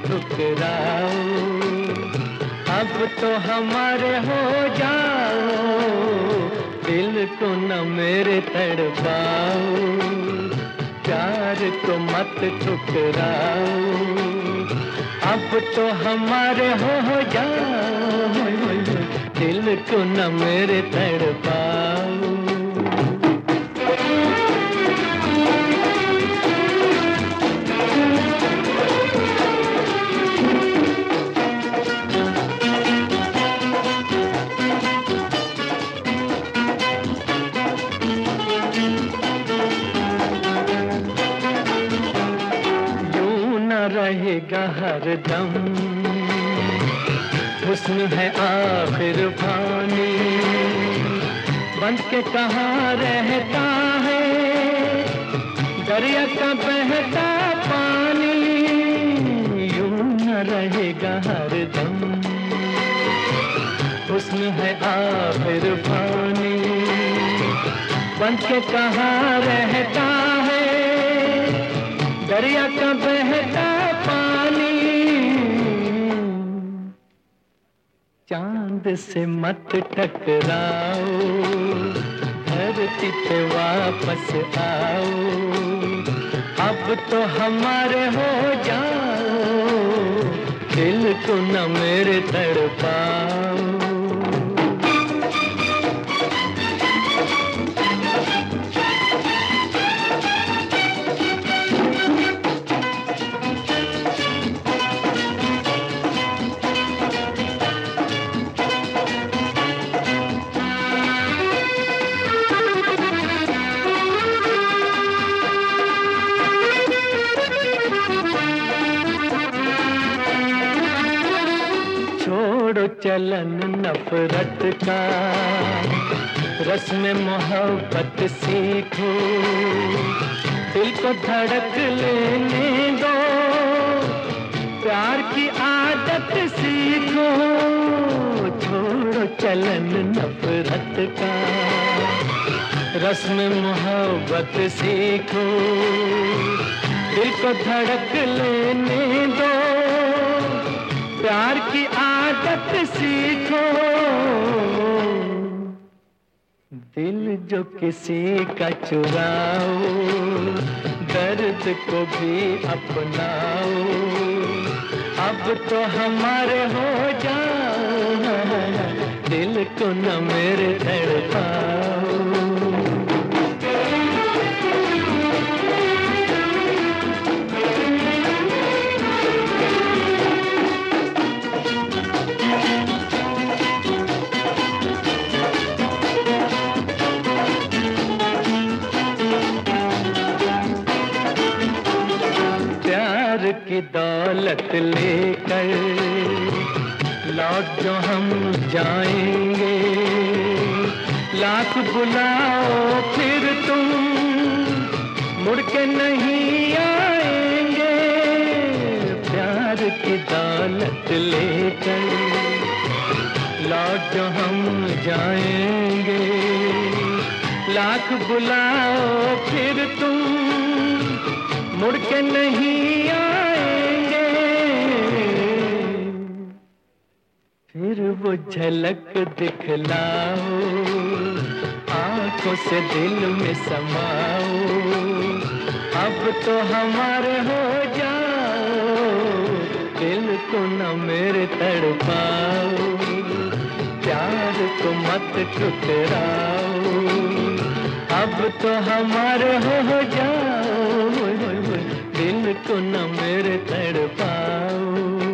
ठुकराओ, अब तो हमारे हो जाओ, दिल को न मेरे तड़पाओ, प्यार को मत ठुकराओ, अब तो हमारे हो जाओ, दिल को न मेरे तड़पाओ। रहेगा हरदम, हुस्न है आखिर फानी, बंद के कहाँ रहता है दरिया का बहता पानी, यूं न रहेगा हरदम, हुस्न है आखिर फानी, बंद के कहाँ रहता है दरिया का बहता पानी, चांद से मत टकराओ, धरती पे वापस आओ, अब तो हमारे हो जाओ, दिल को न मेरे तड़पाओ। छोड़ो चलन नफरत का, रस्म मोहब्बत सीखो, दिल को धड़क लेने दो, प्यार की आदत सीखो, छोड़ो चलन नफरत का, रस्म मोहब्बत सीखो, दिल को धड़क लेने दो, प्यार की आदत सीखो, दिल जो किसी का चुराओ, दर्द को भी अपनाओ, अब तो हमारे हो जाओ, दिल को न मेरे तड़पाओ। की दौलत लेकर लौट जो हम जाएंगे, लाख बुलाओ फिर तुम मुड़ के नहीं आएंगे, प्यार की दौलत लेकर लौट जो हम जाएंगे, लाख बुलाओ फिर तुम मुड़ के नहीं आएंगे, फिर वो झलक दिखलाओ, आंखों से दिल में समाओ, अब तो हमारे हो जाओ, दिल को न मेरे तड़पाओ, प्यार को मत ठुकराओ, अब तो हमारे हो जाओ, दिल को न मेरे तड़पाओ।